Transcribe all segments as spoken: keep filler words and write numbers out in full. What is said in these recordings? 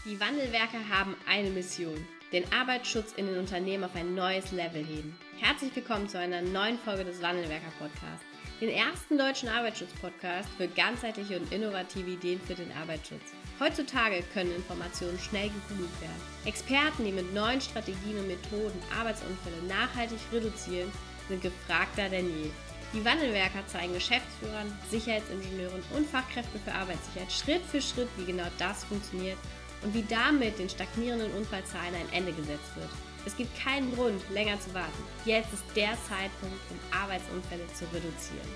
Die Wandelwerker haben eine Mission: den Arbeitsschutz in den Unternehmen auf ein neues Level heben. Herzlich willkommen zu einer neuen Folge des Wandelwerker-Podcasts, den ersten deutschen Arbeitsschutz-Podcast für ganzheitliche und innovative Ideen für den Arbeitsschutz. Heutzutage können Informationen schnell gegoogelt werden. Experten, die mit neuen Strategien und Methoden Arbeitsunfälle nachhaltig reduzieren, sind gefragter denn je. Die Wandelwerker zeigen Geschäftsführern, Sicherheitsingenieuren und Fachkräften für Arbeitssicherheit Schritt für Schritt, wie genau das funktioniert und wie damit den stagnierenden Unfallzahlen ein Ende gesetzt wird. Es gibt keinen Grund, länger zu warten. Jetzt ist der Zeitpunkt, um Arbeitsunfälle zu reduzieren.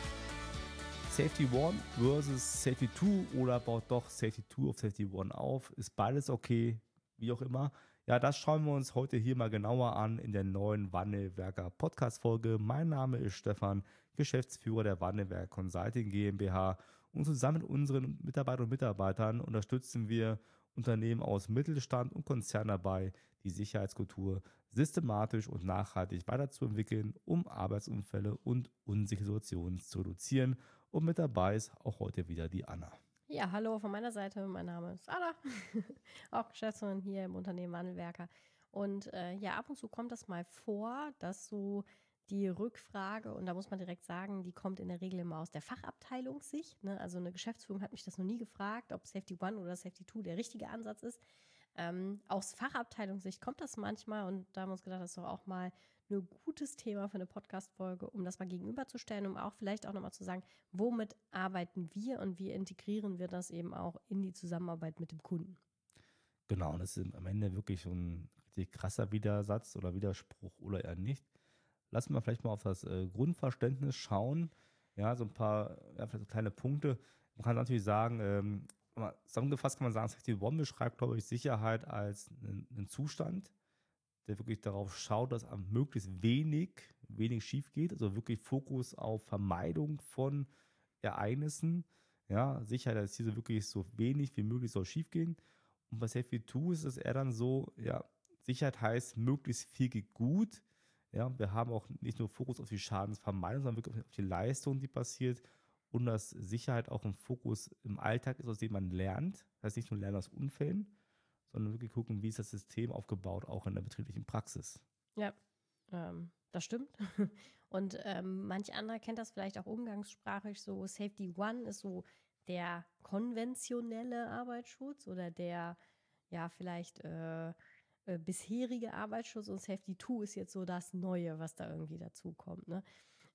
Safety One versus Safety Two oder baut doch Safety Two auf Safety One auf? Ist beides okay? Wie auch immer. Ja, das schauen wir uns heute hier mal genauer an in der neuen Wandelwerker Podcast-Folge. Mein Name ist Stefan, Geschäftsführer der Wandelwerker Consulting GmbH, und zusammen mit unseren Mitarbeitern und Mitarbeitern unterstützen wir Unternehmen aus Mittelstand und Konzernen dabei, die Sicherheitskultur systematisch und nachhaltig weiterzuentwickeln, um Arbeitsunfälle und unsichere Situationen zu reduzieren. Und mit dabei ist auch heute wieder die Anna. Ja, hallo von meiner Seite. Mein Name ist Anna, auch Geschäftsführerin hier im Unternehmen Wandelwerker. Und äh, ja, ab und zu kommt das mal vor, dass so die Rückfrage, und da muss man direkt sagen, die kommt in der Regel immer aus der Fachabteilungssicht. Ne? Also eine Geschäftsführung hat mich das noch nie gefragt, ob Safety One oder Safety Two der richtige Ansatz ist. Ähm, aus Fachabteilungssicht kommt das manchmal, und da haben wir uns gedacht, das ist doch auch mal ein gutes Thema für eine Podcast-Folge, um das mal gegenüberzustellen, um auch vielleicht auch nochmal zu sagen, womit arbeiten wir und wie integrieren wir das eben auch in die Zusammenarbeit mit dem Kunden. Genau, und das ist am Ende wirklich so ein richtig krasser Widersatz oder Widerspruch oder eher nicht. Lassen wir vielleicht mal auf das äh, Grundverständnis schauen. Ja, so ein paar ja, vielleicht so kleine Punkte. Man kann natürlich sagen, ähm, zusammengefasst kann man sagen, Safety One beschreibt, glaube ich, Sicherheit als einen, einen Zustand, der wirklich darauf schaut, dass am möglichst wenig, wenig schief geht. Also wirklich Fokus auf Vermeidung von Ereignissen. Ja, Sicherheit ist hier so wirklich so wenig wie möglich soll schief gehen. Und bei Safety Two ist es eher dann so, ja, Sicherheit heißt, möglichst viel geht gut. Ja, wir haben auch nicht nur Fokus auf die Schadensvermeidung, sondern wirklich auf die Leistung, die passiert. Und dass Sicherheit auch ein Fokus im Alltag ist, aus dem man lernt. Das heißt nicht nur lernen aus Unfällen, sondern wirklich gucken, wie ist das System aufgebaut, auch in der betrieblichen Praxis. Ja, ähm, das stimmt. Und ähm, manch anderer kennt das vielleicht auch umgangssprachlich so. Safety One ist so der konventionelle Arbeitsschutz oder der, ja, vielleicht äh, äh, bisherige Arbeitsschutz, und Safety Two ist jetzt so das Neue, was da irgendwie dazukommt, ne?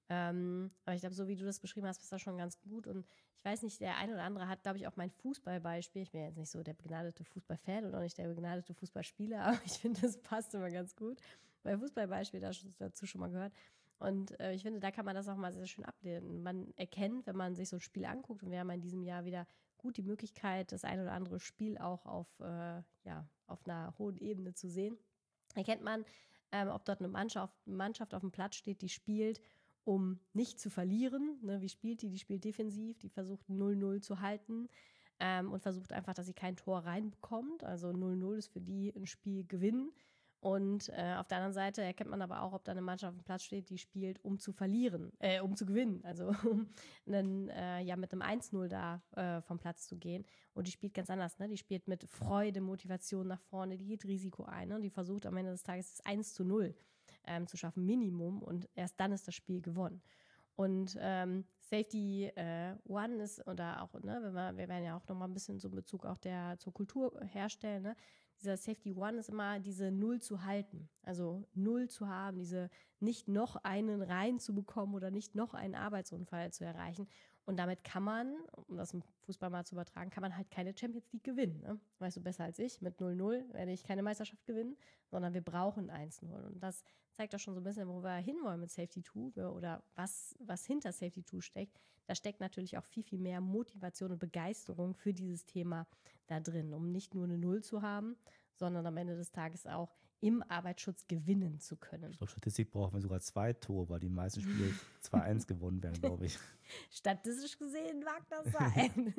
Ähm, aber ich glaube, so wie du das beschrieben hast, ist das schon ganz gut. Und ich weiß nicht, der eine oder andere hat, glaube ich, auch mein Fußballbeispiel. Ich bin ja jetzt nicht so der begnadete Fußballfan und auch nicht der begnadete Fußballspieler, aber ich finde, das passt immer ganz gut. Mein Fußballbeispiel dazu schon mal gehört. Und äh, ich finde, da kann man das auch mal sehr schön ablehnen. Man erkennt, wenn man sich so ein Spiel anguckt, und wir haben in diesem Jahr wieder gut die Möglichkeit, das ein oder andere Spiel auch auf, äh, ja, auf einer hohen Ebene zu sehen, erkennt man, ähm, ob dort eine Mannschaft, eine Mannschaft auf dem Platz steht, die spielt, um nicht zu verlieren. Ne, wie spielt die? Die spielt defensiv, die versucht null null zu halten ähm, und versucht einfach, dass sie kein Tor reinbekommt. Also null null ist für die ein Spiel gewinnen. Und äh, auf der anderen Seite erkennt man aber auch, ob da eine Mannschaft auf dem Platz steht, die spielt, um zu verlieren, äh, um zu gewinnen. Also um einen, äh, ja, mit einem eins null da äh, vom Platz zu gehen. Und die spielt ganz anders, ne? Die spielt mit Freude, Motivation nach vorne, die geht Risiko ein, ne? Und die versucht am Ende des Tages das eins zu null ähm, zu schaffen, Minimum. Und erst dann ist das Spiel gewonnen. Und ähm, Safety äh, One ist, oder auch, ne, wenn wir, wir werden ja auch nochmal ein bisschen so in Bezug auch der, zur Kultur herstellen, ne? Dieser Safety One ist immer diese Null zu halten, also Null zu haben, diese nicht noch einen reinzubekommen oder nicht noch einen Arbeitsunfall zu erreichen. Und damit kann man, um das im Fußball mal zu übertragen, kann man halt keine Champions League gewinnen. Ne? Weißt du besser als ich, mit null null werde ich keine Meisterschaft gewinnen, sondern wir brauchen eins null. Und das zeigt auch schon so ein bisschen, wo wir hinwollen mit Safety Two oder was, was hinter Safety Two steckt. Da steckt natürlich auch viel, viel mehr Motivation und Begeisterung für dieses Thema da drin, um nicht nur eine Null zu haben, sondern am Ende des Tages auch im Arbeitsschutz gewinnen zu können. Ich glaube, Statistik brauchen wir sogar zwei Tore, weil die meisten Spiele zwei eins gewonnen werden, glaube ich. Statistisch gesehen mag das sein.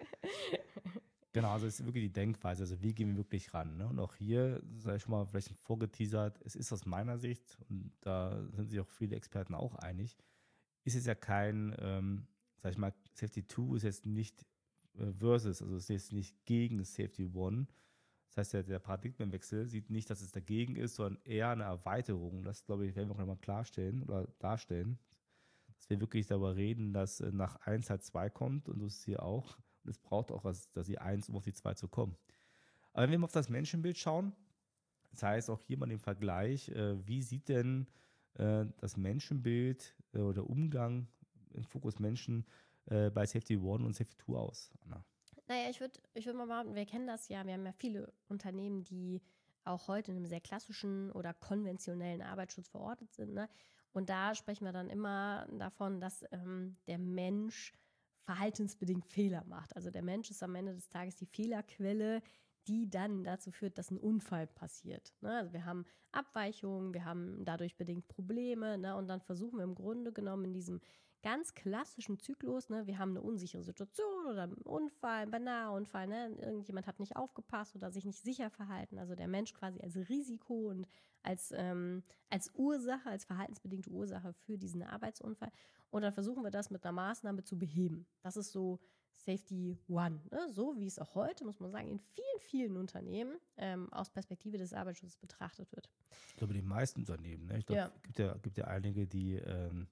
Genau, also es ist wirklich die Denkweise, also wie gehen wir wirklich ran, ne? Und auch hier, sei ich schon mal vielleicht vorgeteasert, es ist aus meiner Sicht, und da sind sich auch viele Experten auch einig, ist es ja kein, ähm, sag ich mal, Safety Two ist jetzt nicht äh, versus, also es ist jetzt nicht gegen Safety One, Das heißt, der, der Paradigmenwechsel sieht nicht, dass es dagegen ist, sondern eher eine Erweiterung. Das, glaube ich, werden wir auch nochmal klarstellen oder darstellen, dass wir wirklich darüber reden, dass äh, nach eins halt zwei kommt und das ist hier auch. Und es braucht auch was, dass die eins, um auf die zwei zu kommen. Aber wenn wir mal auf das Menschenbild schauen, das heißt auch hier mal den Vergleich, äh, wie sieht denn äh, das Menschenbild äh, oder Umgang im Fokus Menschen äh, bei Safety One und Safety Two aus, Anna? Naja, ich würde ich würd mal behaupten, wir kennen das ja, wir haben ja viele Unternehmen, die auch heute in einem sehr klassischen oder konventionellen Arbeitsschutz verortet sind. Ne? Und da sprechen wir dann immer davon, dass ähm, der Mensch verhaltensbedingt Fehler macht. Also der Mensch ist am Ende des Tages die Fehlerquelle, die dann dazu führt, dass ein Unfall passiert. Ne? Also wir haben Abweichungen, wir haben dadurch bedingt Probleme, ne? Und dann versuchen wir im Grunde genommen in diesem ganz klassischen Zyklus, ne, wir haben eine unsichere Situation oder einen Unfall, einen Banalunfall, ne, irgendjemand hat nicht aufgepasst oder sich nicht sicher verhalten, also der Mensch quasi als Risiko und als, ähm, als Ursache, als verhaltensbedingte Ursache für diesen Arbeitsunfall. Und dann versuchen wir das mit einer Maßnahme zu beheben. Das ist so Safety One, ne? So wie es auch heute, muss man sagen, in vielen, vielen Unternehmen ähm, aus Perspektive des Arbeitsschutzes betrachtet wird. Ich glaube, die meisten Unternehmen, ne? Ich glaube, Ja. es gibt ja, gibt ja einige, die ähm,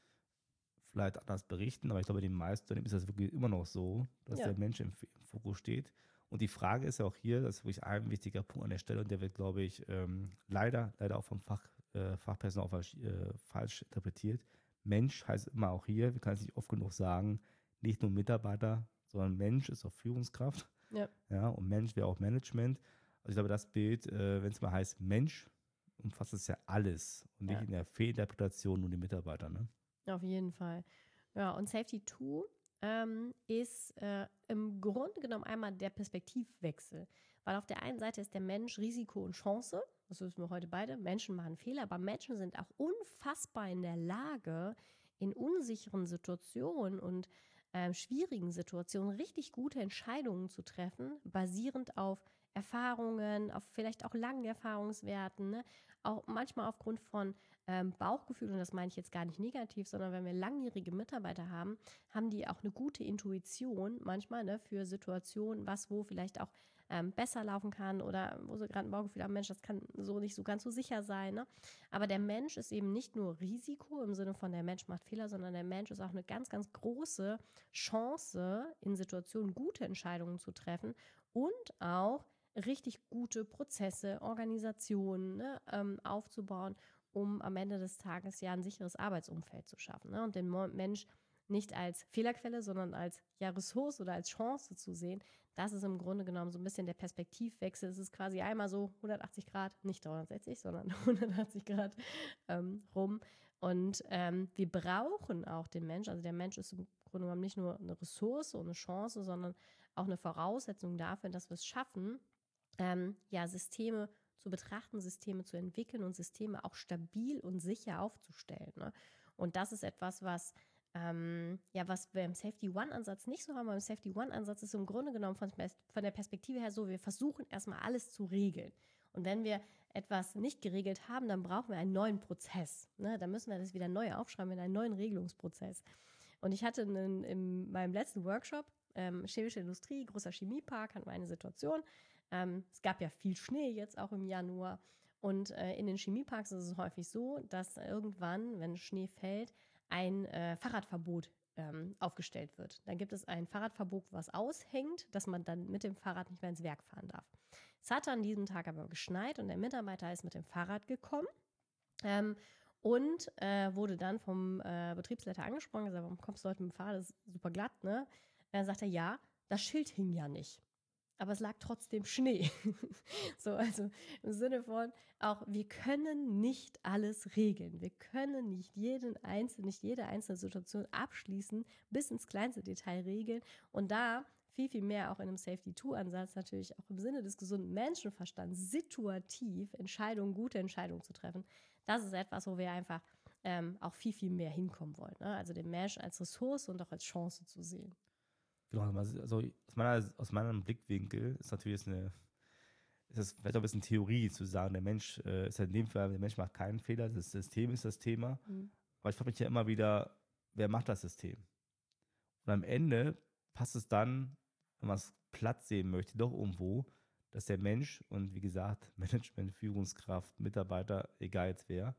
vielleicht anders berichten, aber ich glaube, in den meisten Unternehmen ist das wirklich immer noch so, dass Ja. der Mensch im, im Fokus steht. Und die Frage ist ja auch hier, das ist wirklich ein wichtiger Punkt an der Stelle und der wird, glaube ich, ähm, leider, leider auch vom Fach, äh, Fachpersonal auch falsch, äh, falsch interpretiert. Mensch heißt immer auch hier, wir können es nicht oft genug sagen, nicht nur Mitarbeiter, sondern Mensch ist auch Führungskraft. Ja. Ja, und Mensch wäre auch Management. Also ich glaube, das Bild, äh, wenn es mal heißt Mensch, umfasst es ja alles und nicht Ja. in der Fehlinterpretation nur die Mitarbeiter. Ne? Auf jeden Fall. Ja, und Safety Two ähm, ist äh, im Grunde genommen einmal der Perspektivwechsel. Weil auf der einen Seite ist der Mensch Risiko und Chance. Das wissen wir heute beide. Menschen machen Fehler, aber Menschen sind auch unfassbar in der Lage, in unsicheren Situationen und äh, schwierigen Situationen richtig gute Entscheidungen zu treffen, basierend auf Erfahrungen, auf vielleicht auch langen Erfahrungswerten, ne? Auch manchmal aufgrund von ähm, Bauchgefühl, und das meine ich jetzt gar nicht negativ, sondern wenn wir langjährige Mitarbeiter haben, haben die auch eine gute Intuition manchmal, ne, für Situationen, was wo vielleicht auch ähm, besser laufen kann oder wo sie gerade ein Bauchgefühl haben, Mensch, das kann so nicht so ganz so sicher sein. Ne? Aber der Mensch ist eben nicht nur Risiko im Sinne von der Mensch macht Fehler, sondern der Mensch ist auch eine ganz, ganz große Chance, in Situationen gute Entscheidungen zu treffen und auch richtig gute Prozesse, Organisationen ne, ähm, aufzubauen, um am Ende des Tages ja ein sicheres Arbeitsumfeld zu schaffen. Ne? Und den Mensch nicht als Fehlerquelle, sondern als ja, Ressource oder als Chance zu sehen, das ist im Grunde genommen so ein bisschen der Perspektivwechsel. Es ist quasi einmal so hundertachtzig Grad, nicht dreihundertsechzig, sondern hundertachtzig Grad ähm, rum. Und ähm, wir brauchen auch den Mensch. Also der Mensch ist im Grunde genommen nicht nur eine Ressource und eine Chance, sondern auch eine Voraussetzung dafür, dass wir es schaffen, ähm, ja, Systeme zu betrachten, Systeme zu entwickeln und Systeme auch stabil und sicher aufzustellen. Ne? Und das ist etwas, was, ähm, ja, was wir im Safety One-Ansatz nicht so haben. Beim Safety One-Ansatz ist im Grunde genommen von, von der Perspektive her so, wir versuchen erstmal alles zu regeln. Und wenn wir etwas nicht geregelt haben, dann brauchen wir einen neuen Prozess. Ne? Dann müssen wir das wieder neu aufschreiben in einen neuen Regelungsprozess. Und ich hatte in, in meinem letzten Workshop, ähm, chemische Industrie, großer Chemiepark, hatten wir eine Situation. Ähm, es gab ja viel Schnee jetzt auch im Januar. Und äh, in den Chemieparks ist es häufig so, dass irgendwann, wenn Schnee fällt, ein äh, Fahrradverbot ähm, aufgestellt wird. Dann gibt es ein Fahrradverbot, was aushängt, dass man dann mit dem Fahrrad nicht mehr ins Werk fahren darf. Es hatte an diesem Tag aber geschneit und der Mitarbeiter ist mit dem Fahrrad gekommen ähm, und äh, wurde dann vom äh, Betriebsleiter angesprochen, gesagt, warum kommst du heute mit dem Fahrrad, das ist super glatt, ne? Dann sagt er, ja, das Schild hing ja nicht. Aber es lag trotzdem Schnee. So, also im Sinne von, auch wir können nicht alles regeln. Wir können nicht jeden einzelnen, nicht jede einzelne Situation abschließen, bis ins kleinste Detail regeln. Und da viel, viel mehr auch in einem Safety-Two-Ansatz natürlich auch im Sinne des gesunden Menschenverstands situativ Entscheidungen, gute Entscheidungen zu treffen. Das ist etwas, wo wir einfach ähm, auch viel, viel mehr hinkommen wollen. Ne? Also den Menschen als Ressource und auch als Chance zu sehen. Genau, also aus, meiner, aus meinem Blickwinkel ist natürlich eine, ist das vielleicht auch ein bisschen Theorie zu sagen, der Mensch äh, ist halt in dem Fall, der Mensch macht keinen Fehler, das System ist das Thema. Mhm. Aber ich frage mich ja immer wieder, wer macht das System? Und am Ende passt es dann, wenn man es platt sehen möchte, doch irgendwo, dass der Mensch und wie gesagt, Management, Führungskraft, Mitarbeiter, egal jetzt wer,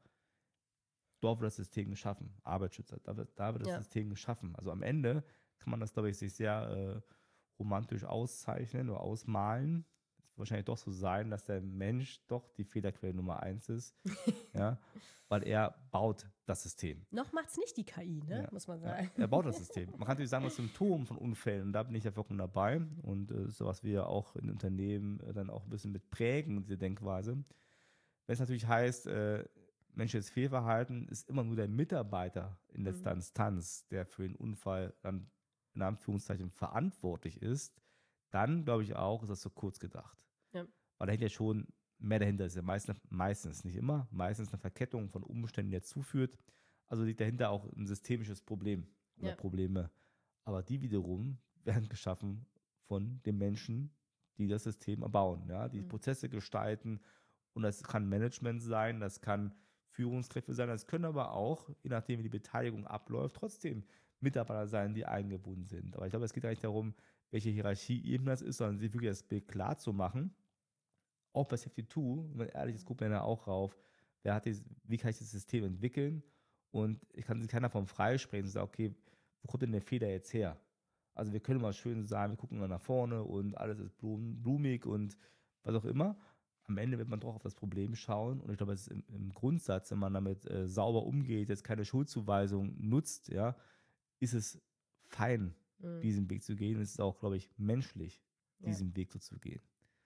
dort wird das System geschaffen. Arbeitsschützer, da wird, da wird das Ja. System geschaffen. Also am Ende kann man das, glaube ich, sich sehr äh, romantisch auszeichnen oder ausmalen. Es wird wahrscheinlich doch so sein, dass der Mensch doch die Fehlerquelle Nummer eins ist, ja, weil er baut das System. Noch macht es nicht die K I, ne? Ja, muss man ja, sagen. er baut das System. Man kann natürlich sagen, das Symptom von Unfällen, und da bin ich ja vollkommen dabei. Und äh, so was wir auch in Unternehmen äh, dann auch ein bisschen mit prägen, diese Denkweise. Wenn es natürlich heißt, äh, menschliches Fehlverhalten ist immer nur der Mitarbeiter in letzter Mhm. Instanz, der für den Unfall dann in Anführungszeichen verantwortlich ist, dann glaube ich auch, ist das so kurz gedacht. Ja. Weil da hängt ja schon mehr dahinter. Ist ja meistens, meistens, nicht immer, meistens eine Verkettung von Umständen, die dazu führt. Also liegt dahinter auch ein systemisches Problem oder Ja. Probleme. Aber die wiederum werden geschaffen von den Menschen, die das System erbauen, ja, die Mhm. Prozesse gestalten. Und das kann Management sein, das kann Führungskräfte sein, das können aber auch, je nachdem wie die Beteiligung abläuft, trotzdem Mitarbeiter sein, die eingebunden sind. Aber ich glaube, es geht gar nicht darum, welche Hierarchieebene das ist, sondern sich wirklich das Bild klar zu machen. Auch bei Safety zwei, wenn man ehrlich ist, guckt man ja auch rauf, wer hat dieses, wie kann ich das System entwickeln? Und ich kann sich keiner vom freisprechen und sagen, okay, wo kommt denn der Fehler jetzt her? Also wir können mal schön sagen, wir gucken mal nach vorne und alles ist blum, blumig und was auch immer. Am Ende wird man doch auf das Problem schauen und ich glaube, es ist im, im Grundsatz, wenn man damit äh, sauber umgeht, jetzt keine Schuldzuweisung nutzt, ja, ist es fein, Mhm. diesen Weg zu gehen. Es ist auch, glaube ich, menschlich, Ja. diesen Weg so zu gehen.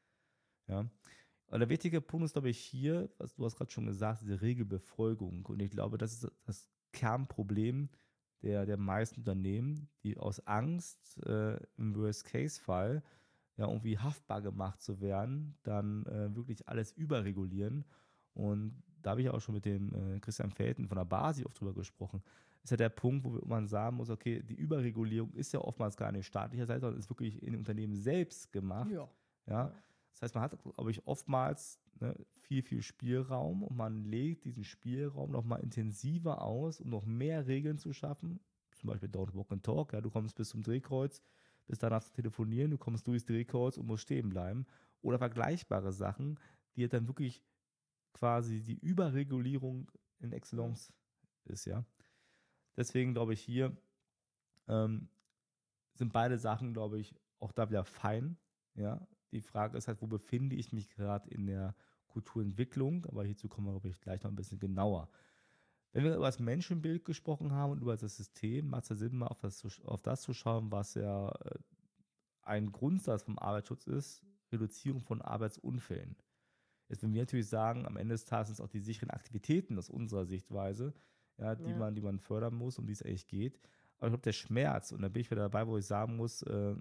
Ja. Und der wichtige Punkt ist, glaube ich, hier, was du hast gerade schon gesagt, diese Regelbefolgung. Und ich glaube, das ist das Kernproblem der, der meisten Unternehmen, die aus Angst äh, im Worst-Case-Fall ja irgendwie haftbar gemacht zu werden, dann äh, wirklich alles überregulieren. Und da habe ich auch schon mit dem äh, Christian Felten von der Basi oft drüber gesprochen. Ist ja der Punkt, wo man sagen muss, okay, die Überregulierung ist ja oftmals gar nicht staatlicher Seite, sondern ist wirklich in den Unternehmen selbst gemacht. Ja. Ja. Ja. Das heißt, man hat, glaube ich, oftmals ne, viel, viel Spielraum und man legt diesen Spielraum noch mal intensiver aus, um noch mehr Regeln zu schaffen. Zum Beispiel Don't Walk and Talk. Ja, du kommst bis zum Drehkreuz, bis danach zu telefonieren, du kommst durchs Drehkreuz und musst stehen bleiben. Oder vergleichbare Sachen, die dann wirklich quasi die Überregulierung in Excellence mhm. ist, ja. Deswegen glaube ich, hier ähm, sind beide Sachen, glaube ich, auch da wieder fein, ja. Die Frage ist halt, wo befinde ich mich gerade in der Kulturentwicklung? Aber hierzu kommen wir, glaube ich, gleich noch ein bisschen genauer. Wenn wir über das Menschenbild gesprochen haben und über das System, macht es ja Sinn, mal auf das, auf das zu schauen, was ja äh, ein Grundsatz vom Arbeitsschutz ist, Reduzierung von Arbeitsunfällen. Jetzt, wenn wir natürlich sagen, am Ende des Tages sind es auch die sicheren Aktivitäten aus unserer Sichtweise, ja, die, ja. Man, die man fördern muss, um die es eigentlich geht. Aber ich glaube, der Schmerz, und da bin ich wieder dabei, wo ich sagen muss, äh,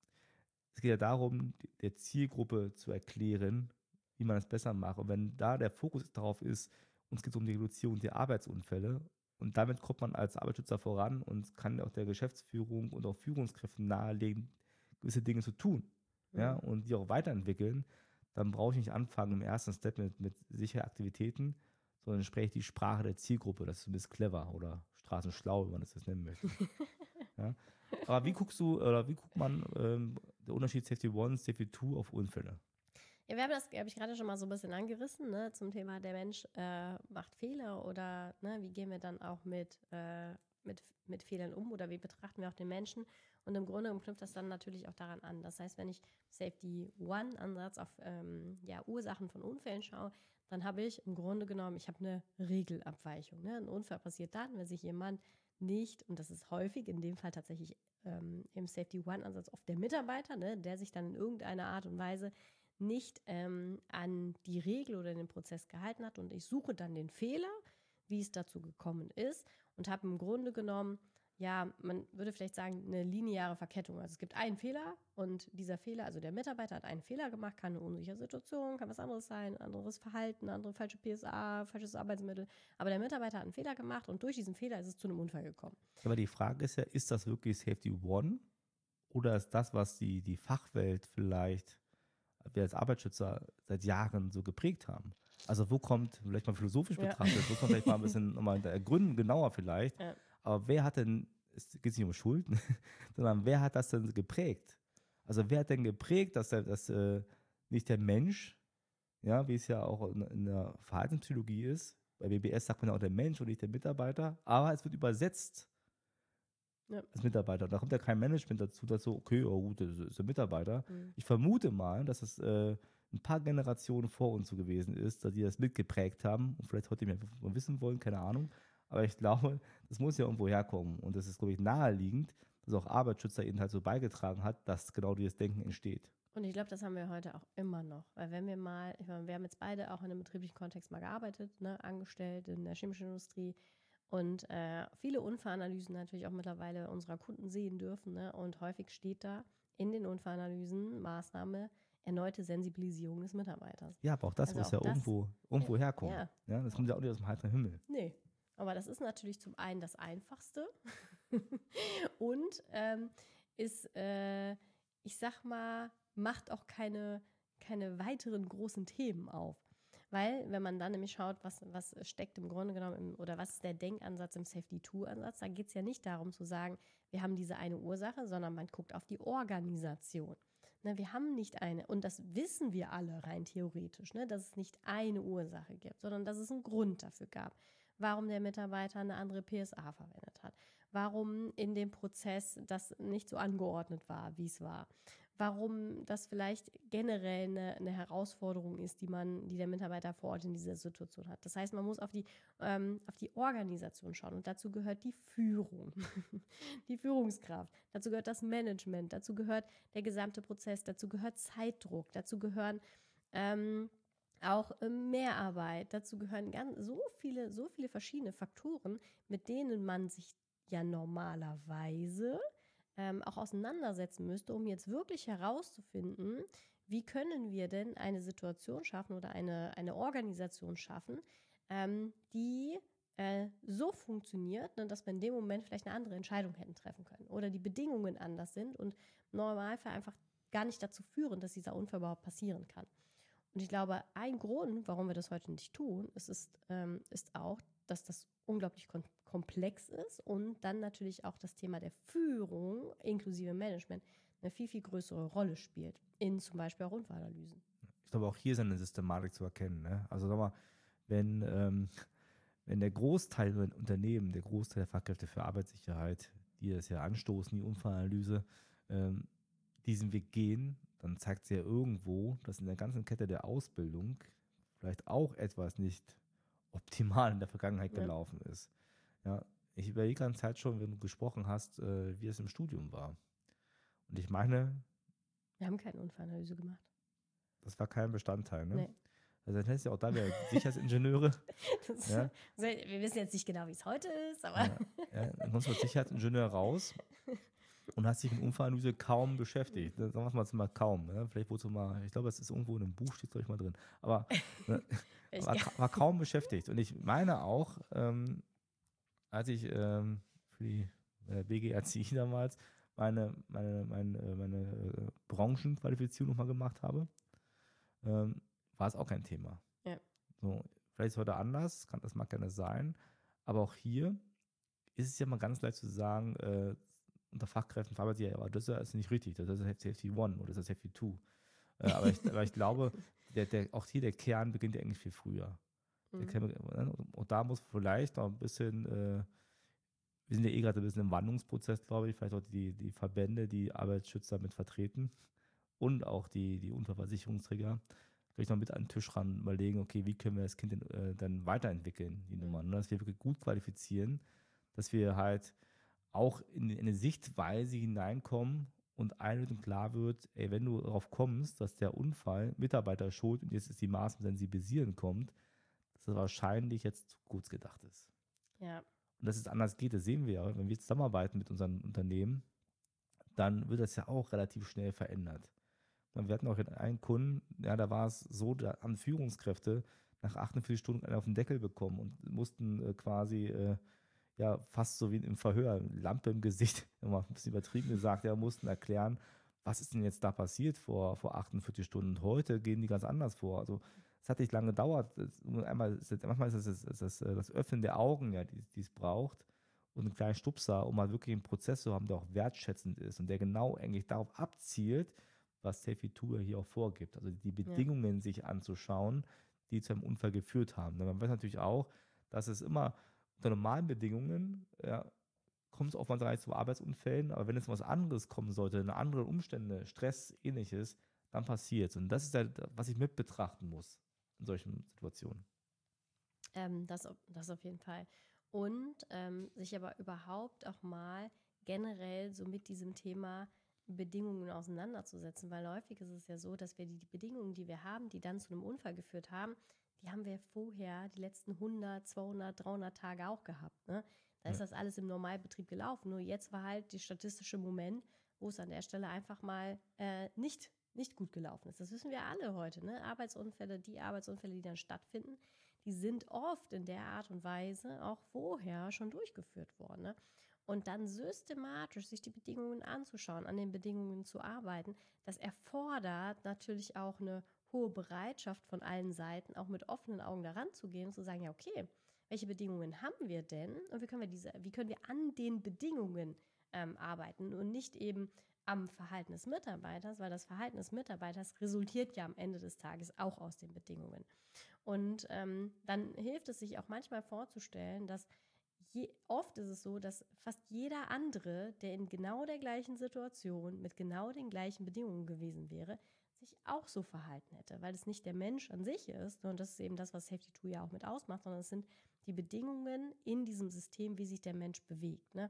es geht ja darum, der Zielgruppe zu erklären, wie man es besser macht. Und wenn da der Fokus darauf ist, uns geht es um die Reduzierung der Arbeitsunfälle und damit kommt man als Arbeitsschützer voran und kann auch der Geschäftsführung und auch Führungskräften nahelegen, gewisse Dinge zu tun, mhm. ja, und die auch weiterentwickeln, dann brauche ich nicht anfangen im ersten Step mit, mit sicheren Aktivitäten, sondern spreche ich die Sprache der Zielgruppe. Das ist ein bisschen clever oder straßenschlau, wie man das jetzt nennen möchte. ja. Aber wie guckst du, oder wie guckt man ähm, der Unterschied Safety eins, Safety zwei auf Unfälle? Ja, wir haben das, habe ich gerade schon mal so ein bisschen angerissen, ne, zum Thema, der Mensch äh, macht Fehler oder ne, wie gehen wir dann auch mit, äh, mit, mit Fehlern um oder wie betrachten wir auch den Menschen? Und im Grunde knüpft das dann natürlich auch daran an. Das heißt, wenn ich Safety One Ansatz auf ähm, ja, Ursachen von Unfällen schaue, dann habe ich im Grunde genommen, ich habe eine Regelabweichung. Ne? Ein Unfall passiert dann, wenn sich jemand nicht, und das ist häufig, in dem Fall tatsächlich ähm, im Safety One Ansatz oft der Mitarbeiter, ne, der sich dann in irgendeiner Art und Weise nicht ähm, an die Regel oder den Prozess gehalten hat und ich suche dann den Fehler, wie es dazu gekommen ist und habe im Grunde genommen, ja, man würde vielleicht sagen, eine lineare Verkettung. Also es gibt einen Fehler und dieser Fehler, also der Mitarbeiter hat einen Fehler gemacht, kann eine unsichere Situation, kann was anderes sein, anderes Verhalten, andere falsche P S A, falsches Arbeitsmittel, aber der Mitarbeiter hat einen Fehler gemacht und durch diesen Fehler ist es zu einem Unfall gekommen. Aber die Frage ist ja, ist das wirklich Safety One oder ist das, was die, die Fachwelt vielleicht wir als Arbeitsschützer seit Jahren so geprägt haben? Also wo kommt, vielleicht mal philosophisch ja. betrachtet, muss man vielleicht mal ein bisschen nochmal ergründen, genauer vielleicht, ja. aber wer hat denn, es geht nicht um Schuld, sondern wer hat das denn geprägt? Also wer hat denn geprägt, dass, der, dass äh, nicht der Mensch, ja, wie es ja auch in, in der Verhaltenspsychologie ist. Bei B B S sagt man ja auch der Mensch und nicht der Mitarbeiter, aber es wird übersetzt Ja. als Mitarbeiter. Da kommt ja kein Management dazu, dass so, okay, oh gut, das ist der Mitarbeiter. Mhm. Ich vermute mal, dass es äh, ein paar Generationen vor uns so gewesen ist, dass die das mitgeprägt haben und vielleicht heute mehr wissen wollen, keine Ahnung. Aber ich glaube, das muss ja irgendwo herkommen. Und das ist, glaube ich, naheliegend, dass auch Arbeitsschutz da eben halt so beigetragen hat, dass genau dieses Denken entsteht. Und ich glaube, das haben wir heute auch immer noch. Weil wenn wir mal, ich meine, wir haben jetzt beide auch in einem betrieblichen Kontext mal gearbeitet, ne, angestellt in der chemischen Industrie und äh, viele Unfallanalysen natürlich auch mittlerweile unserer Kunden sehen dürfen. Ne, und häufig steht da in den Unfallanalysen Maßnahme erneute Sensibilisierung des Mitarbeiters. Ja, aber auch das Also muss auch ja das- irgendwo, irgendwo herkommen. Ja. Ja, das kommt ja auch nicht aus dem heiteren Himmel. Nee, aber das ist natürlich zum einen das Einfachste und ähm, ist, äh, ich sag mal, macht auch keine, keine weiteren großen Themen auf. Weil, wenn man dann nämlich schaut, was, was steckt im Grunde genommen im, oder was ist der Denkansatz im Safety-Two-Ansatz, da geht es ja nicht darum zu sagen, wir haben diese eine Ursache, sondern man guckt auf die Organisation. Ne, wir haben nicht eine, und das wissen wir alle rein theoretisch, ne, dass es nicht eine Ursache gibt, sondern dass es einen Grund dafür gab, warum der Mitarbeiter eine andere P S A verwendet hat, warum in dem Prozess das nicht so angeordnet war, wie es war, warum das vielleicht generell eine, eine Herausforderung ist, die man, die der Mitarbeiter vor Ort in dieser Situation hat. Das heißt, man muss auf die, ähm, auf die Organisation schauen und dazu gehört die Führung, die Führungskraft, dazu gehört das Management, dazu gehört der gesamte Prozess, dazu gehört Zeitdruck, dazu gehören ähm, auch äh, Mehrarbeit, dazu gehören ganz, so viele, so viele verschiedene Faktoren, mit denen man sich ja normalerweise ähm, auch auseinandersetzen müsste, um jetzt wirklich herauszufinden, wie können wir denn eine Situation schaffen oder eine, eine Organisation schaffen, ähm, die äh, so funktioniert, ne, dass wir in dem Moment vielleicht eine andere Entscheidung hätten treffen können oder die Bedingungen anders sind und im Normalfall einfach gar nicht dazu führen, dass dieser Unfall überhaupt passieren kann. Und ich glaube, ein Grund, warum wir das heute nicht tun, ist, ist, ähm, ist auch, dass das unglaublich kon- komplex ist und dann natürlich auch das Thema der Führung inklusive Management eine viel, viel größere Rolle spielt in zum Beispiel auch Unfallanalysen. Ich glaube, auch hier ist eine Systematik zu erkennen. Ne? Also sag mal, wenn, ähm, wenn der Großteil der Unternehmen, der Großteil der Fachkräfte für Arbeitssicherheit, die das ja anstoßen, die Unfallanalyse, ähm, diesen Weg gehen, dann zeigt sie ja irgendwo, dass in der ganzen Kette der Ausbildung vielleicht auch etwas nicht optimal in der Vergangenheit Ja. gelaufen ist. Ja, ich überlege die ganze Zeit schon, wenn du gesprochen hast, äh, wie es im Studium war. Und ich meine, Wir haben keine Unfallanalyse gemacht. das war kein Bestandteil, ne? Nee. Also dann hättest du ja auch da wieder Sicherheitsingenieure. Das, Ja. Wir wissen jetzt nicht genau, wie es heute ist, aber Ja, ja, dann kommst du als Sicherheitsingenieur raus und hast dich mit Unfallanalyse kaum beschäftigt. Sagen wir es mal, jetzt mal kaum. Ne? Vielleicht wurdest du mal, ich glaube, es ist irgendwo in einem Buch, steht es, glaube ich, mal drin. Aber ne, Ich- war, war kaum beschäftigt. Und ich meine auch, ähm, als ich ähm, für die äh, B G R C I damals meine, meine, meine, äh, meine äh, Branchenqualifizierung nochmal gemacht habe, ähm, war es auch kein Thema. Ja. So, vielleicht ist es heute anders, kann, das mag gerne sein, aber auch hier ist es ja mal ganz leicht zu sagen, äh, unter Fachkräften verarbeitet ja, aber das ist nicht richtig, das ist Safety One oder das ist Safety Two. Äh, aber, ich, aber ich glaube, der, der, auch hier der Kern beginnt ja eigentlich viel früher. Der Mhm. Kern, und da muss vielleicht noch ein bisschen, äh, wir sind ja eh gerade ein bisschen im Wandlungsprozess, glaube ich, vielleicht auch die, die Verbände, die Arbeitsschützer mit vertreten und auch die, die Unfallversicherungsträger vielleicht noch mit an den Tisch ran überlegen, okay, wie können wir das Kind denn, äh, dann weiterentwickeln, die Mhm. Nummer, ne? Dass wir wirklich gut qualifizieren, dass wir halt auch in, in eine Sichtweise hineinkommen und eindeutig klar wird, ey, wenn du darauf kommst, dass der Unfall Mitarbeiter schuld und jetzt ist die Maßnahme sensibilisieren kommt, dass das wahrscheinlich jetzt zu kurz gedacht ist. Ja. Und dass es anders geht, das sehen wir ja, wenn wir zusammenarbeiten mit unseren Unternehmen, dann wird das ja auch relativ schnell verändert. Wir hatten auch einen Kunden, ja, da war es so, da haben Führungskräfte nach achtundvierzig Stunden einen auf den Deckel bekommen und mussten äh, quasi, äh, ja, fast so wie im Verhör, Lampe im Gesicht, immer ein bisschen übertrieben gesagt, ja, mussten erklären, was ist denn jetzt da passiert vor, vor achtundvierzig Stunden. Und heute gehen die ganz anders vor. Also, es hat nicht lange gedauert. Es, einmal ist es, manchmal ist es das, das, das, das Öffnen der Augen, ja, die, die es braucht. Und einen kleinen Stupser, um mal wirklich einen Prozess zu haben, der auch wertschätzend ist und der genau eigentlich darauf abzielt, was Safety zwei hier auch vorgibt. Also die Bedingungen ja. sich anzuschauen, die zu einem Unfall geführt haben. Man weiß natürlich auch, dass es immer unter normalen Bedingungen, ja, kommt es oftmals zu Arbeitsunfällen, aber wenn es was anderes kommen sollte, eine andere Umstände, Stress, ähnliches, dann passiert es. Und das ist halt, was ich mit betrachten muss in solchen Situationen. Ähm, das, das auf jeden Fall. Und ähm, sich aber überhaupt auch mal generell so mit diesem Thema Bedingungen auseinanderzusetzen, weil häufig ist es ja so, dass wir die, die Bedingungen, die wir haben, die dann zu einem Unfall geführt haben, die haben wir vorher die letzten hundert, zweihundert, dreihundert Tage auch gehabt. Ne? Da ist ja. das alles im Normalbetrieb gelaufen. Nur jetzt war halt der statistische Moment, wo es an der Stelle einfach mal äh, nicht, nicht gut gelaufen ist. Das wissen wir alle heute. Ne? Arbeitsunfälle, die Arbeitsunfälle, die dann stattfinden, die sind oft in der Art und Weise auch vorher schon durchgeführt worden. Ne? Und dann systematisch sich die Bedingungen anzuschauen, an den Bedingungen zu arbeiten, das erfordert natürlich auch eine hohe Bereitschaft von allen Seiten, auch mit offenen Augen daran zu gehen und zu sagen, ja okay, welche Bedingungen haben wir denn und wie können wir diese, wie können wir an den Bedingungen ähm, arbeiten und nicht eben am Verhalten des Mitarbeiters, weil das Verhalten des Mitarbeiters resultiert ja am Ende des Tages auch aus den Bedingungen. Und ähm, dann hilft es sich auch manchmal vorzustellen, dass je, oft ist es so, dass fast jeder andere, der in genau der gleichen Situation mit genau den gleichen Bedingungen gewesen wäre, sich auch so verhalten hätte, weil es nicht der Mensch an sich ist, und das ist eben das, was Safety zwei ja auch mit ausmacht, sondern es sind die Bedingungen in diesem System, wie sich der Mensch bewegt. Ne?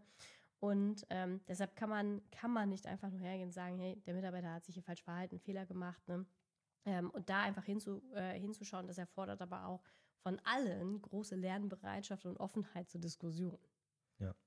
Und ähm, deshalb kann man, kann man nicht einfach nur hergehen und sagen, hey, der Mitarbeiter hat sich hier falsch verhalten, Fehler gemacht, ne? Ähm, und da einfach hinzu, äh, hinzuschauen, das erfordert aber auch von allen große Lernbereitschaft und Offenheit zur Diskussion. Ja,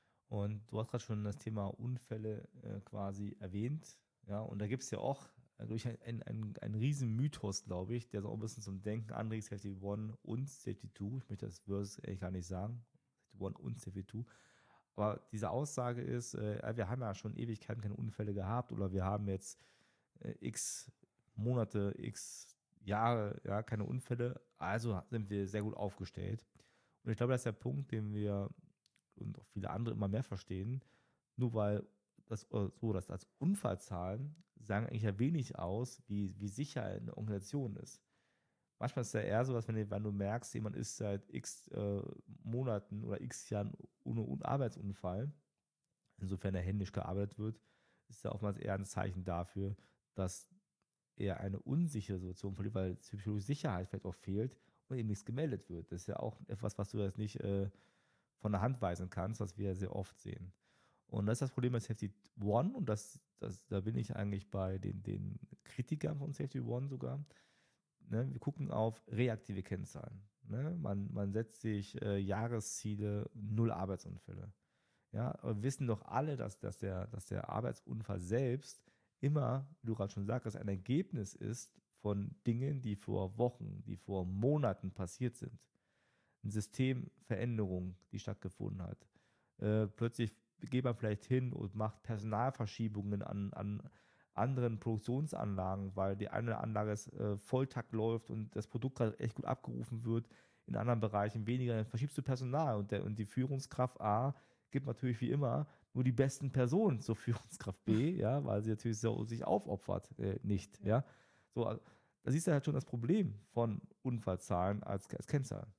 und du hast gerade schon das Thema Unfälle äh, quasi erwähnt. Ja, und da gibt es ja auch durch ein, ein, ein, ein riesen Mythos, glaube ich, der so ein bisschen zum Denken anregt, Safety eins und Safety zwei. Ich möchte das Verse ehrlich gar nicht sagen. Safety eins und Safety zwei. Aber diese Aussage ist, äh, wir haben ja schon Ewigkeiten keine Unfälle gehabt oder wir haben jetzt äh, x Monate, x Jahre, ja, keine Unfälle, also sind wir sehr gut aufgestellt. Und ich glaube, das ist der Punkt, den wir und auch viele andere immer mehr verstehen, nur weil das so, dass als Unfallzahlen sagen eigentlich ja wenig aus, wie, wie sicher eine Organisation ist. Manchmal ist es ja eher so, dass wenn, wenn du merkst, jemand ist seit x äh, Monaten oder x Jahren ohne Arbeitsunfall, insofern er händisch gearbeitet wird, ist ja oftmals eher ein Zeichen dafür, dass eher eine unsichere Situation verliert, weil psychologische Sicherheit vielleicht auch fehlt und eben nichts gemeldet wird. Das ist ja auch etwas, was du jetzt nicht äh, von der Hand weisen kannst, was wir sehr oft sehen. Und das ist das Problem bei Safety eins und das, das, da bin ich eigentlich bei den, den Kritikern von Safety eins sogar. Ne? Wir gucken auf reaktive Kennzahlen. Ne? Man, man setzt sich äh, Jahresziele, null Arbeitsunfälle. Ja, aber wir wissen doch alle, dass, dass, der, dass der Arbeitsunfall selbst immer, wie du gerade schon sagst, ein Ergebnis ist von Dingen, die vor Wochen, die vor Monaten passiert sind. Eine Systemveränderung, die stattgefunden hat. Äh, plötzlich geht man vielleicht hin und macht Personalverschiebungen an, an anderen Produktionsanlagen, weil die eine Anlage äh, Volltakt läuft und das Produkt gerade echt gut abgerufen wird. In anderen Bereichen weniger, dann verschiebst du Personal und, der, und die Führungskraft A gibt natürlich wie immer nur die besten Personen zur Führungskraft B, ja, weil sie natürlich so sich aufopfert, äh, nicht, ja. So, also, da siehst du halt schon das Problem von Unfallzahlen als, als Kennzahlen.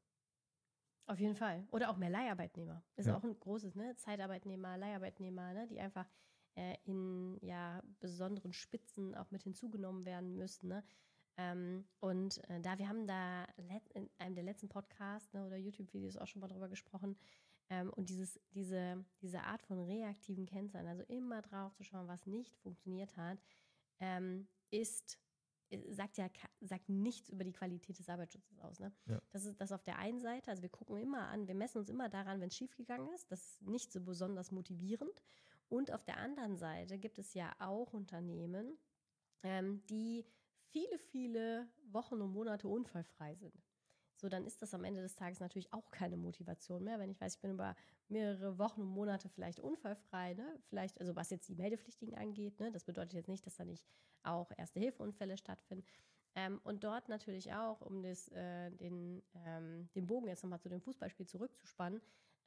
Auf jeden Fall. Oder auch mehr Leiharbeitnehmer. Ist Ja. auch ein großes, ne? Zeitarbeitnehmer, Leiharbeitnehmer, ne? Die einfach äh, in ja, besonderen Spitzen auch mit hinzugenommen werden müssen, ne? Ähm, und äh, da, wir haben da let- in einem der letzten Podcasts, ne, oder YouTube-Videos auch schon mal drüber gesprochen. Ähm, und dieses, diese, diese Art von reaktiven Kennzahlen, also immer drauf zu schauen, was nicht funktioniert hat, ähm, ist, sagt ja sagt nichts über die Qualität des Arbeitsschutzes aus. Ne? Ja. Das ist das auf der einen Seite, also wir gucken immer an, wir messen uns immer daran, wenn es schiefgegangen ist. Das ist nicht so besonders motivierend. Und auf der anderen Seite gibt es ja auch Unternehmen, ähm, die viele, viele Wochen und Monate unfallfrei sind. So, dann ist das am Ende des Tages natürlich auch keine Motivation mehr, wenn ich weiß, ich bin über mehrere Wochen und Monate vielleicht unfallfrei, ne? Vielleicht, also was jetzt die Meldepflichtigen angeht, ne? Das bedeutet jetzt nicht, dass da nicht auch Erste-Hilfe-Unfälle stattfinden. Ähm, und dort natürlich auch, um das, äh, den, ähm, den Bogen jetzt nochmal zu dem Fußballspiel zurückzuspannen,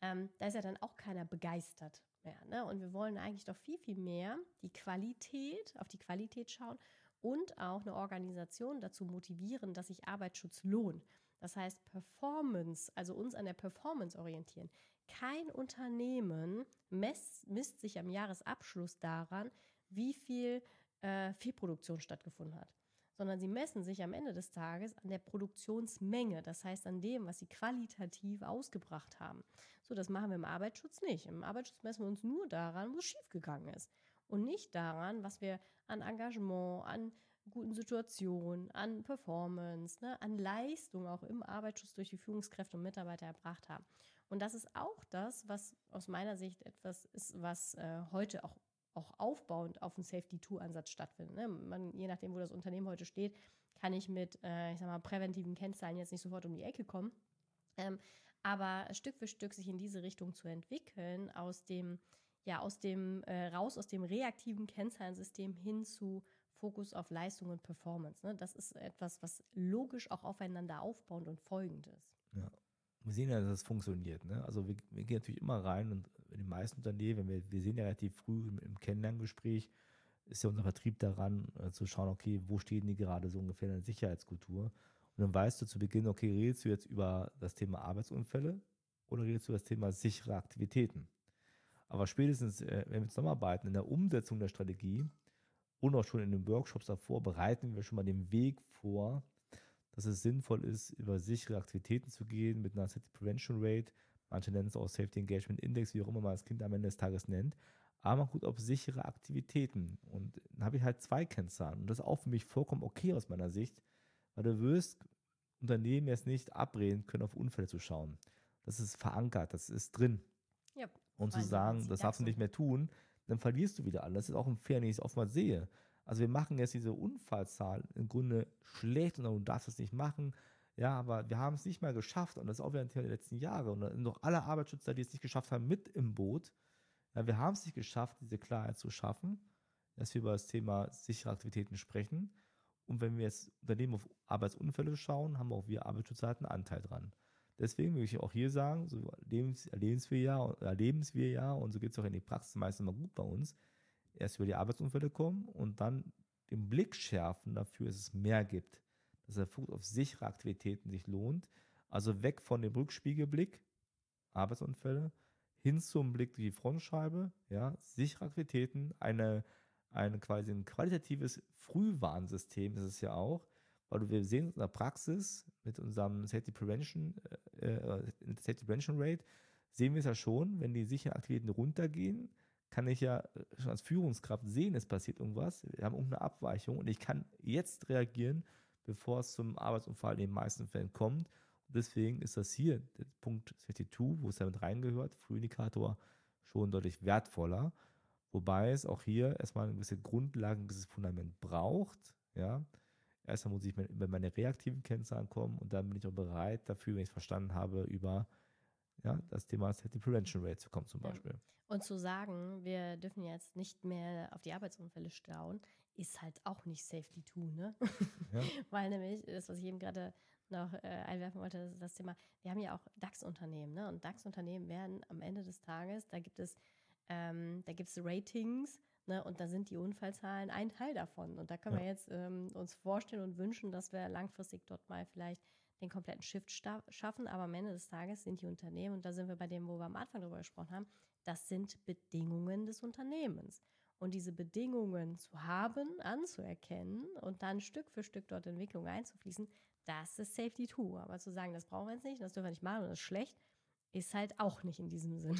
ähm, da ist ja dann auch keiner begeistert mehr. Ne? Und wir wollen eigentlich doch viel, viel mehr die Qualität, auf die Qualität schauen und auch eine Organisation dazu motivieren, dass sich Arbeitsschutz lohnt. Das heißt Performance, also uns an der Performance orientieren. Kein Unternehmen messt, misst sich am Jahresabschluss daran, wie viel äh, Fehlproduktion stattgefunden hat, sondern sie messen sich am Ende des Tages an der Produktionsmenge, das heißt an dem, was sie qualitativ ausgebracht haben. So, das machen wir im Arbeitsschutz nicht. Im Arbeitsschutz messen wir uns nur daran, wo es schiefgegangen ist und nicht daran, was wir an Engagement, an guten Situationen, an Performance, ne, an Leistung auch im Arbeitsschutz durch die Führungskräfte und Mitarbeiter erbracht haben. Und das ist auch das, was aus meiner Sicht etwas ist, was äh, heute auch auch aufbauend auf einen Safety-Two-Ansatz stattfindet. Ne? Man, je nachdem, wo das Unternehmen heute steht, kann ich mit, äh, ich sag mal, präventiven Kennzahlen jetzt nicht sofort um die Ecke kommen. Ähm, aber Stück für Stück sich in diese Richtung zu entwickeln, aus dem, ja, aus dem, äh, raus aus dem reaktiven Kennzahlensystem hin zu Fokus auf Leistung und Performance. Ne? Das ist etwas, was logisch auch aufeinander aufbauend und folgend ist. Ja. Wir sehen ja, dass es funktioniert. Ne? Also wir, wir gehen natürlich immer rein und in den meisten Unternehmen, wenn wir, wir sehen ja relativ früh im, im Kennenlerngespräch, ist ja unser Vertrieb daran, äh, zu schauen, okay, wo stehen die gerade so ungefähr in der Sicherheitskultur? Und dann weißt du zu Beginn, okay, redest du jetzt über das Thema Arbeitsunfälle oder redest du über das Thema sichere Aktivitäten? Aber spätestens, äh, wenn wir zusammenarbeiten in der Umsetzung der Strategie und auch schon in den Workshops davor, bereiten wir schon mal den Weg vor, dass es sinnvoll ist, über sichere Aktivitäten zu gehen mit einer Safety Prevention Rate. Manche nennen es auch Safety Engagement Index, wie auch immer man das Kind am Ende des Tages nennt. Aber man guckt auf sichere Aktivitäten. Und dann habe ich halt zwei Kennzahlen. Und das ist auch für mich vollkommen okay aus meiner Sicht, weil du wirst Unternehmen jetzt nicht abreden können, auf Unfälle zu schauen. Das ist verankert, das ist drin. Ja, Und zu sagen, das darfst du nicht mehr tun, dann verlierst du wieder alles. Das ist auch ein Fehler, den ich oftmals sehe. Also wir machen jetzt diese Unfallzahl im Grunde schlecht und du darfst es nicht machen. Ja, aber wir haben es nicht mal geschafft und das ist auch wieder ein Thema der letzten Jahre. Und da sind noch alle Arbeitsschützer, die es nicht geschafft haben, mit im Boot. Ja, wir haben es nicht geschafft, diese Klarheit zu schaffen, dass wir über das Thema sichere Aktivitäten sprechen. Und wenn wir jetzt Unternehmen auf Arbeitsunfälle schauen, haben auch wir Arbeitsschützer halt einen Anteil dran. Deswegen würde ich auch hier sagen, so erleben wir ja, erleben wir ja und so geht es auch in die Praxis meistens immer gut bei uns, erst über die Arbeitsunfälle kommen und dann den Blick schärfen dafür, dass es mehr gibt, dass der Fokus auf sichere Aktivitäten sich lohnt, also weg von dem Rückspiegelblick, Arbeitsunfälle, hin zum Blick durch die Frontscheibe, ja, sichere Aktivitäten, eine, eine quasi ein qualitatives Frühwarnsystem ist es ja auch, weil wir sehen in der Praxis mit unserem Safety Prevention, äh, Safety Prevention Rate, sehen wir es ja schon, wenn die sicheren Aktivitäten runtergehen, kann ich ja schon als Führungskraft sehen, es passiert irgendwas, wir haben irgendeine Abweichung und ich kann jetzt reagieren, bevor es zum Arbeitsunfall in den meisten Fällen kommt. Und deswegen ist das hier der Punkt Safety Two, wo es damit reingehört, Frühindikator, schon deutlich wertvoller. Wobei es auch hier erstmal eine gewisse Grundlage, ein gewisses Fundament braucht. Ja. Erstmal muss ich über meine reaktiven Kennzahlen kommen und dann bin ich auch bereit dafür, wenn ich es verstanden habe, über ja, das Thema Safety Prevention Rate zu kommen zum Beispiel. Ja. Und zu sagen, wir dürfen jetzt nicht mehr auf die Arbeitsunfälle schauen, ist halt auch nicht Safety Two, ne? Ja. Weil nämlich, das, was ich eben gerade noch äh, einwerfen wollte, das ist das Thema, wir haben ja auch DAX-Unternehmen, ne? Und DAX-Unternehmen werden am Ende des Tages, da gibt es, ähm, da gibt es Ratings, ne? Und da sind die Unfallzahlen ein Teil davon. Und da können ja. wir jetzt ähm, uns vorstellen und wünschen, dass wir langfristig dort mal vielleicht den kompletten Shift sta- schaffen, aber am Ende des Tages sind die Unternehmen, und da sind wir bei dem, wo wir am Anfang darüber gesprochen haben, das sind Bedingungen des Unternehmens. Und diese Bedingungen zu haben, anzuerkennen und dann Stück für Stück dort Entwicklung einzufließen, das ist Safety Two. Aber zu sagen, das brauchen wir jetzt nicht, das dürfen wir nicht machen und das ist schlecht, ist halt auch nicht in diesem Sinn.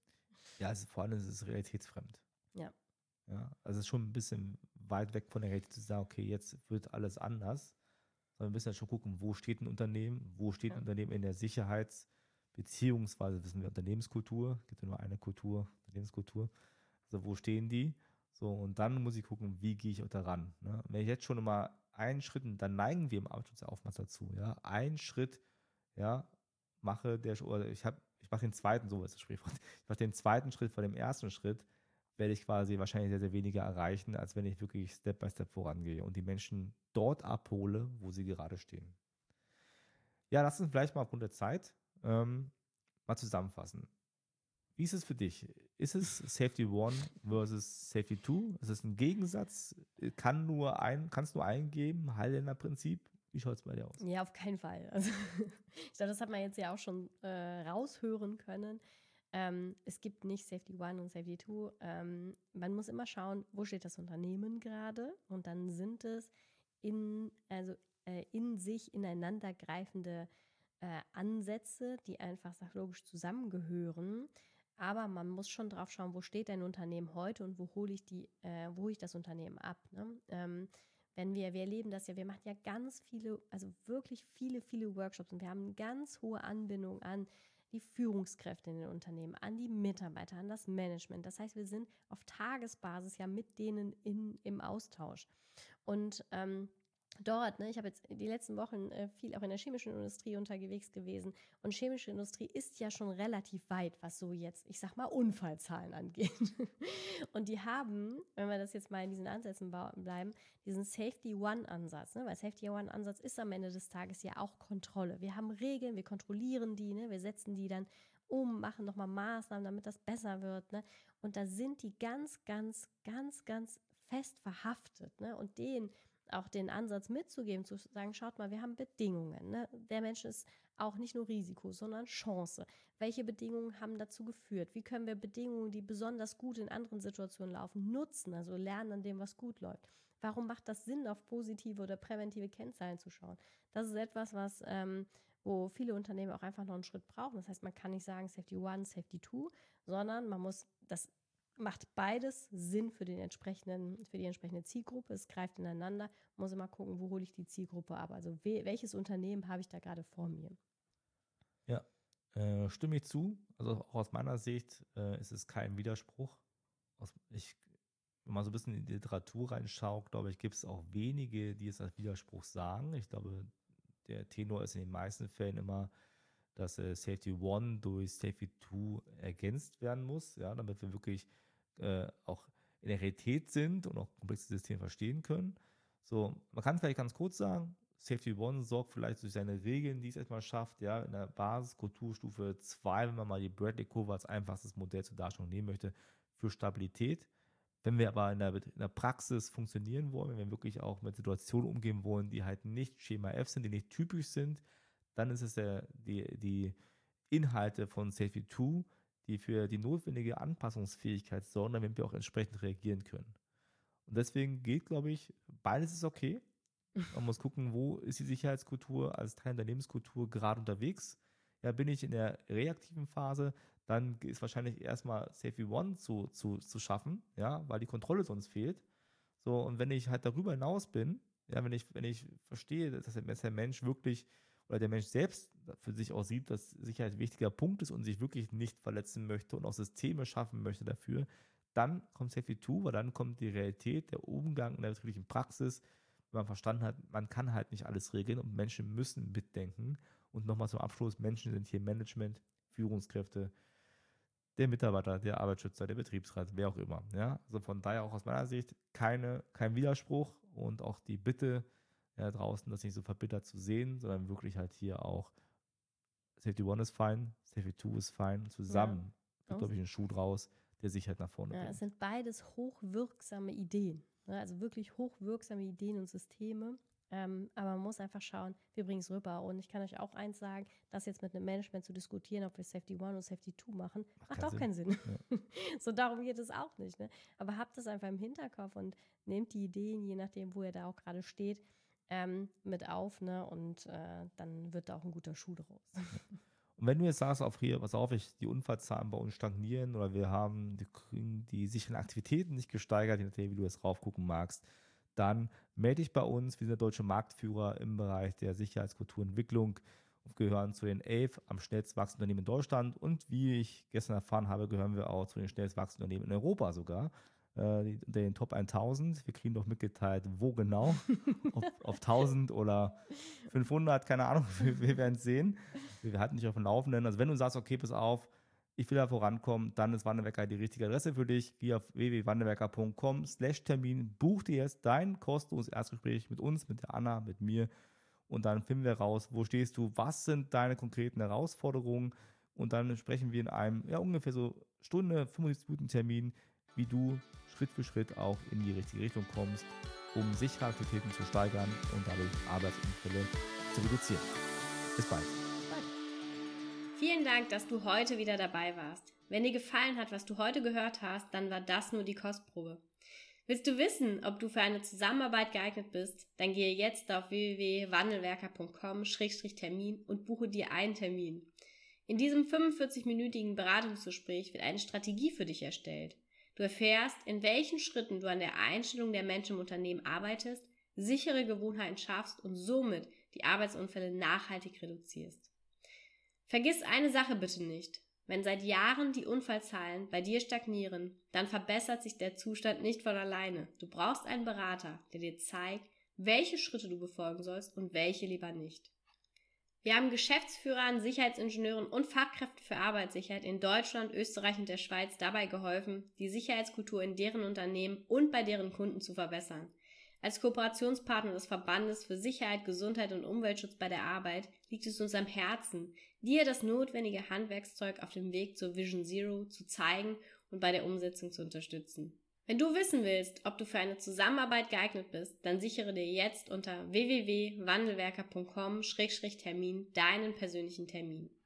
Ja, also vor allem ist es realitätsfremd. Ja. Ja, also es ist schon ein bisschen weit weg von der Realität zu sagen, okay, jetzt wird alles anders. Sondern wir müssen ja schon gucken, wo steht ein Unternehmen, wo steht ja. ein Unternehmen in der Sicherheits- beziehungsweise wissen wir Unternehmenskultur, es gibt ja nur eine Kultur, Unternehmenskultur. Also wo stehen die? So, und dann muss ich gucken, wie gehe ich auch daran. Ne? Wenn ich jetzt schon immer einen Schritt, dann neigen wir im Arbeitsschutz oftmals dazu, ja, einen Schritt, ja, mache der, oder ich habe, ich mache den zweiten, so ist das Sprichwort, ich mache den zweiten Schritt vor dem ersten Schritt, werde ich quasi wahrscheinlich sehr, sehr weniger erreichen, als wenn ich wirklich Step by Step vorangehe und die Menschen dort abhole, wo sie gerade stehen. Ja, lass uns vielleicht mal aufgrund der Zeit ähm, mal zusammenfassen. Wie ist es für dich? Ist es Safety One versus Safety Two? Ist es ein Gegensatz? Kann nur ein, kannst nur eingeben? Highlander-Prinzip? Wie schaut es bei dir aus? Ja, auf keinen Fall. Also ich glaube, das hat man jetzt ja auch schon äh, raushören können. Ähm, es gibt nicht Safety One und Safety Two. Ähm, man muss immer schauen, wo steht das Unternehmen gerade, und dann sind es in, also, äh, in sich ineinandergreifende äh, Ansätze, die einfach sachlogisch zusammengehören. Aber man muss schon drauf schauen, wo steht dein Unternehmen heute und wo hole ich die, äh, wo hole ich das Unternehmen ab. Ne? Ähm, wenn wir, wir erleben das ja, wir machen ja ganz viele, also wirklich viele, viele Workshops, und wir haben eine ganz hohe Anbindung an die Führungskräfte in den Unternehmen, an die Mitarbeiter, an das Management. Das heißt, wir sind auf Tagesbasis ja mit denen in, im Austausch. Und ähm, dort, ne, ich habe jetzt die letzten Wochen äh, viel auch in der chemischen Industrie unterwegs gewesen, und chemische Industrie ist ja schon relativ weit, was so jetzt, ich sag mal, Unfallzahlen angeht. Und die haben, wenn wir das jetzt mal in diesen Ansätzen bleiben, diesen Safety One-Ansatz, ne? Weil Safety One-Ansatz ist am Ende des Tages ja auch Kontrolle. Wir haben Regeln, wir kontrollieren die, ne? Wir setzen die dann um, machen nochmal Maßnahmen, damit das besser wird. Ne? Und da sind die ganz, ganz, ganz, ganz fest verhaftet. Ne? Und den auch den Ansatz mitzugeben, zu sagen, schaut mal, wir haben Bedingungen. Ne? Der Mensch ist auch nicht nur Risiko, sondern Chance. Welche Bedingungen haben dazu geführt? Wie können wir Bedingungen, die besonders gut in anderen Situationen laufen, nutzen? Also lernen an dem, was gut läuft. Warum macht das Sinn, auf positive oder präventive Kennzahlen zu schauen? Das ist etwas, was, ähm, wo viele Unternehmen auch einfach noch einen Schritt brauchen. Das heißt, man kann nicht sagen Safety One, Safety Two, sondern man muss das macht beides Sinn für, den entsprechenden, für die entsprechende Zielgruppe. Es greift ineinander. Man muss immer gucken, wo hole ich die Zielgruppe ab. Also we- welches Unternehmen habe ich da gerade vor mir? Ja, äh, stimme ich zu. Also auch aus meiner Sicht äh, ist es kein Widerspruch. Aus, ich, wenn man so ein bisschen in die Literatur reinschaut, glaube ich, gibt es auch wenige, die es als Widerspruch sagen. Ich glaube, der Tenor ist in den meisten Fällen immer, dass äh, Safety One durch Safety Two ergänzt werden muss, ja, damit wir wirklich äh, auch in der Realität sind und auch komplexe Systeme verstehen können. So, man kann vielleicht ganz kurz sagen, Safety One sorgt vielleicht durch seine Regeln, die es erstmal schafft, ja, in der Basiskulturstufe zwei, wenn man mal die Bradley-Kurve als einfachstes Modell zur Darstellung nehmen möchte, für Stabilität. Wenn wir aber in der, in der Praxis funktionieren wollen, wenn wir wirklich auch mit Situationen umgehen wollen, die halt nicht Schema F sind, die nicht typisch sind, dann ist es der, die, die Inhalte von Safety Two, die für die notwendige Anpassungsfähigkeit sorgen, damit wir auch entsprechend reagieren können. Und deswegen geht, glaube ich, beides ist okay. Man muss gucken, wo ist die Sicherheitskultur als Teil der Lebenskultur gerade unterwegs. Ja, bin ich in der reaktiven Phase, dann ist wahrscheinlich erstmal Safety One zu, zu, zu schaffen, ja, weil die Kontrolle sonst fehlt. So, und wenn ich halt darüber hinaus bin, ja, wenn ich, wenn ich verstehe, dass der Mensch wirklich oder der Mensch selbst für sich auch sieht, dass Sicherheit ein wichtiger Punkt ist und sich wirklich nicht verletzen möchte und auch Systeme schaffen möchte dafür, dann kommt Safety Two, weil dann kommt die Realität, der Umgang in der betrieblichen Praxis, wenn man verstanden hat, man kann halt nicht alles regeln und Menschen müssen mitdenken. Und nochmal zum Abschluss, Menschen sind hier Management, Führungskräfte, der Mitarbeiter, der Arbeitsschützer, der Betriebsrat, wer auch immer. Ja? Also von daher auch aus meiner Sicht keine, kein Widerspruch und auch die Bitte, ja, draußen das nicht so verbittert zu sehen, sondern wirklich halt hier auch Safety One ist fein, Safety Two ist fein. Zusammen Ja. wird, glaube ich, ein Schuh draus, der sich halt nach vorne Ja, bringt. es sind beides hochwirksame Ideen. Ne? Also wirklich hochwirksame Ideen und Systeme. Ähm, aber man muss einfach schauen, wir bringen es rüber. Und ich kann euch auch eins sagen, das jetzt mit einem Management zu diskutieren, ob wir Safety One oder Safety Two machen, macht, macht auch keinen Sinn. Keinen Sinn. Ja. So darum geht es auch nicht. Ne? Aber habt es einfach im Hinterkopf und nehmt die Ideen, je nachdem, wo ihr da auch gerade steht, ähm, mit auf. Ne? Und äh, dann wird da auch ein guter Schuh draus. Ja. Und wenn du jetzt sagst, auf hier, pass auf, ich, die Unfallzahlen bei uns stagnieren oder wir haben die, die sicheren Aktivitäten nicht gesteigert, je nachdem, wie du jetzt raufgucken magst, dann melde dich bei uns. Wir sind der deutsche Marktführer im Bereich der Sicherheitskulturentwicklung und gehören zu den elf am schnellst wachsenden Unternehmen in Deutschland. Und wie ich gestern erfahren habe, gehören wir auch zu den schnellst wachsenden Unternehmen in Europa sogar. Äh, unter den Top tausend. Wir kriegen doch mitgeteilt, wo genau. auf, auf tausend oder fünfhundert, keine Ahnung, wir, wir werden es sehen. Wir halten dich auf dem Laufenden. Also wenn du sagst, okay, pass auf, ich will da vorankommen, dann ist Wandelwerker die richtige Adresse für dich. Geh auf w w w punkt wandelwerker punkt com slash Termin, buch dir jetzt dein kostenloses Erstgespräch mit uns, mit der Anna, mit mir und dann finden wir raus, wo stehst du, was sind deine konkreten Herausforderungen, und dann sprechen wir in einem, ja, ungefähr so Stunde, fünfundsiebzig Minuten Termin, wie du Schritt für Schritt auch in die richtige Richtung kommst, um Sicherheitsaktivitäten zu steigern und dadurch Arbeitsunfälle zu reduzieren. Bis bald. Vielen Dank, dass du heute wieder dabei warst. Wenn dir gefallen hat, was du heute gehört hast, dann war das nur die Kostprobe. Willst du wissen, ob du für eine Zusammenarbeit geeignet bist? Dann gehe jetzt auf w w w punkt wandelwerker punkt com Schrägstrich Termin und buche dir einen Termin. In diesem fünfundvierzig-minütigen Beratungsgespräch wird eine Strategie für dich erstellt. Du erfährst, in welchen Schritten du an der Einstellung der Menschen im Unternehmen arbeitest, sichere Gewohnheiten schaffst und somit die Arbeitsunfälle nachhaltig reduzierst. Vergiss eine Sache bitte nicht. Wenn seit Jahren die Unfallzahlen bei dir stagnieren, dann verbessert sich der Zustand nicht von alleine. Du brauchst einen Berater, der dir zeigt, welche Schritte du befolgen sollst und welche lieber nicht. Wir haben Geschäftsführern, Sicherheitsingenieuren und Fachkräften für Arbeitssicherheit in Deutschland, Österreich und der Schweiz dabei geholfen, die Sicherheitskultur in deren Unternehmen und bei deren Kunden zu verbessern. Als Kooperationspartner des Verbandes für Sicherheit, Gesundheit und Umweltschutz bei der Arbeit liegt es uns am Herzen, dir das notwendige Handwerkszeug auf dem Weg zur Vision Zero zu zeigen und bei der Umsetzung zu unterstützen. Wenn du wissen willst, ob du für eine Zusammenarbeit geeignet bist, dann sichere dir jetzt unter w w w punkt wandelwerker punkt com Schrägstrich Termin deinen persönlichen Termin.